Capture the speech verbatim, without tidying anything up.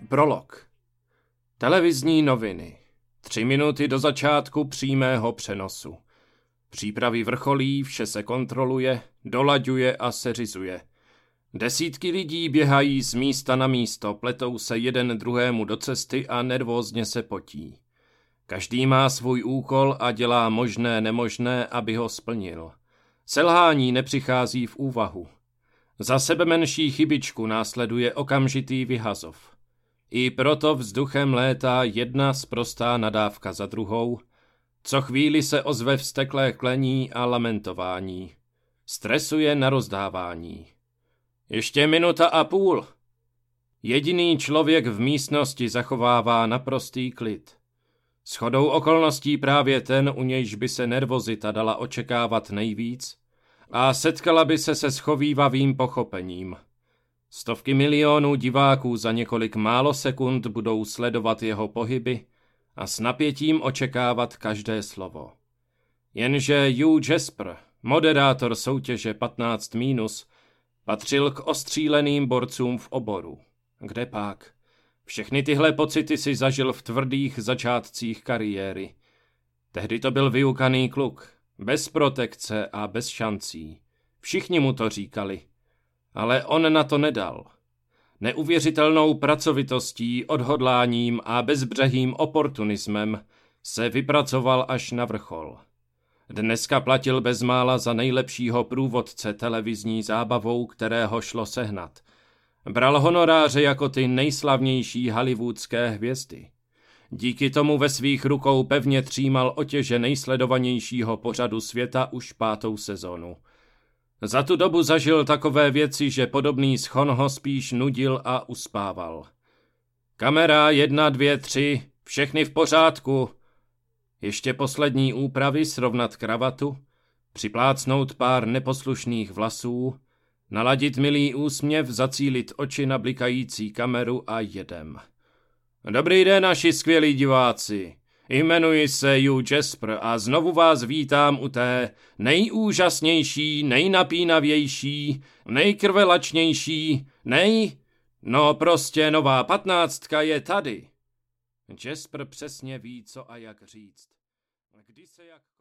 Prolog. Televizní noviny. Tři minuty do začátku přímého přenosu. Přípravy vrcholí, vše se kontroluje, dolaďuje a seřizuje. Desítky lidí běhají z místa na místo, pletou se jeden druhému do cesty a nervózně se potí. Každý má svůj úkol a dělá možné nemožné, aby ho splnil. Selhání nepřichází v úvahu. Za sebe menší chybičku následuje okamžitý vyhazov. I proto vzduchem létá jedna sprostá nadávka za druhou, co chvíli se ozve vzteklé klení a lamentování. Stresuje na rozdávání. Ještě minuta a půl. Jediný člověk v místnosti zachovává naprostý klid. Shodou okolností právě ten, u nějž by se nervozita dala očekávat nejvíc, a setkala by se se schovívavým pochopením. Stovky milionů diváků za několik málo sekund budou sledovat jeho pohyby a s napětím očekávat každé slovo. Jenže Hugh Jasper, moderátor soutěže patnáct mínus, patřil k ostříleným borcům v oboru. Kde pak? Všechny tyhle pocity si zažil v tvrdých začátcích kariéry. Tehdy to byl vyukaný kluk, bez protekce a bez šancí. Všichni mu to říkali. Ale on na to nedal. Neuvěřitelnou pracovitostí, odhodláním a bezbřehým oportunismem se vypracoval až na vrchol. Dneska platil bezmála za nejlepšího průvodce televizní zábavou, kterého šlo sehnat. Bral honoráře jako ty nejslavnější hollywoodské hvězdy. Díky tomu ve svých rukou pevně třímal otěže nejsledovanějšího pořadu světa už pátou sezonu. Za tu dobu zažil takové věci, že podobný schon ho spíš nudil a uspával. Kamera jedna, dvě, tři, všechny v pořádku. Ještě poslední úpravy, srovnat kravatu, připlácnout pár neposlušných vlasů, naladit milý úsměv, zacílit oči na blikající kameru a jedem. Dobrý den, naši skvělí diváci. Jmenuji se Hugh Jasper a znovu vás vítám u té nejúžasnější, nejnapínavější, nejkrvelačnější, nej... No prostě nová patnáctka je tady. Jasper přesně ví, co a jak říct. Kdy se jak...